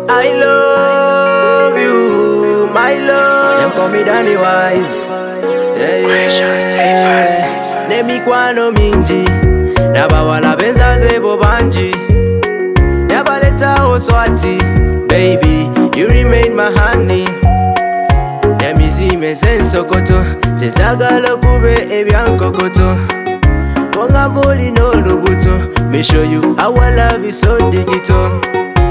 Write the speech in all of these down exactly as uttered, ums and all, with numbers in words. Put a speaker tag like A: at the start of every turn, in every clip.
A: I love you, my love. Them call me Danny Wise. Yeah, yeah. Nemi kwano minji nabawala benza zebo banji yabaleta oswati. Baby, you remain my honey. Nemizime zensokoto tezagala kube ebyankokoto Wonga boli no lubuto. Me show you our love is so digital.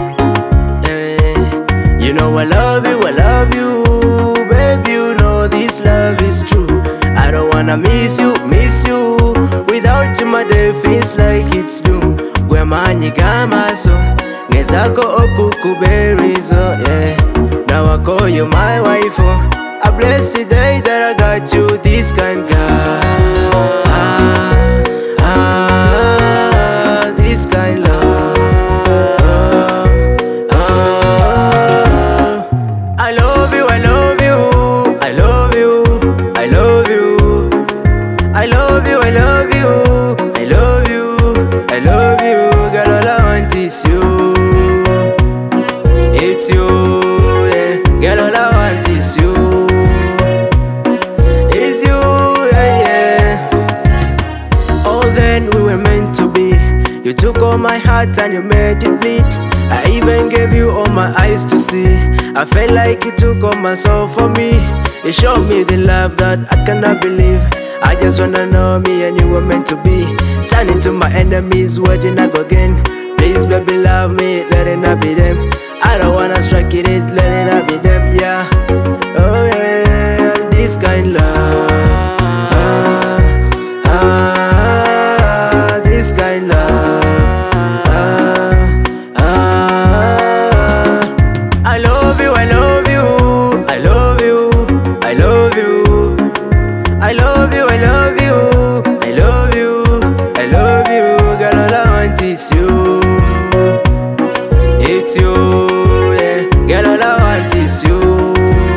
A: eh, You know I love you, I love you. Baby, you know this love is true. I don't wanna miss you, miss you. Without you my day feels like it's due. Gwemanyi gamaso ngezako okukuberizo. Yeah, now I call you my wife. Oh, I bless the day that I got you, this kind girl. Ah, ah, this kind love. Ah, I love you, I love you, I love you, I love you, I love you, I love you, I love you, I love you. Girl, all I want is you. It's you, yeah. Girl, all I want is you. It's you, yeah, yeah. Oh, then we were meant to be. You took all my heart and you made it bleed. I even gave you all my eyes to see. I felt like you took all my soul for me. You showed me the love that I cannot believe. I just wanna know me and you were meant to be. Turn into my enemies, watching I go again. Please, baby, love me, let it not be them. I don't wanna strike it, it let it not be them, yeah. Oh yeah, this kind love. Ah, ah, this kind love. Ah, ah. I love you, I love you, I love you, I love you, I love you, I love you, I love you, I love you. Girl, all I want is you. It's you, yeah. Girl, all I want is you.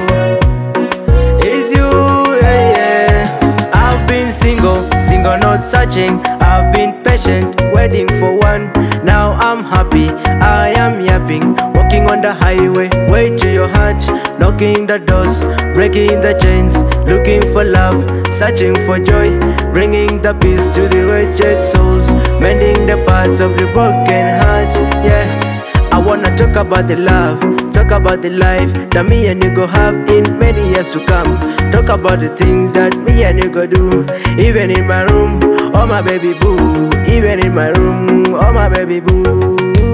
A: It's you, yeah, yeah. I've been single, single not searching. I've been patient, waiting for one. Now I'm happy, I am yapping. Walking on the highway, way to your heart. Knocking the doors, breaking the chains. Looking for love, searching for joy. Bringing the peace to the wretched souls. Mending the parts of the broken hearts, yeah. I wanna talk about the love, talk about the life that me and you go have in many years to come. Talk about the things that me and you go do. Even in my room, oh my baby boo. Even in my room, oh my baby boo.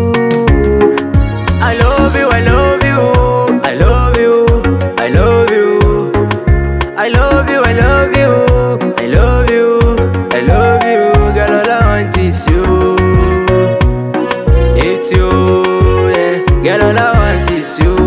A: I love you, I love you, I love you, I love you, I love you, I love you, I love you, I love you. Girl, all I want is you. It's you. Girl, all I want is you.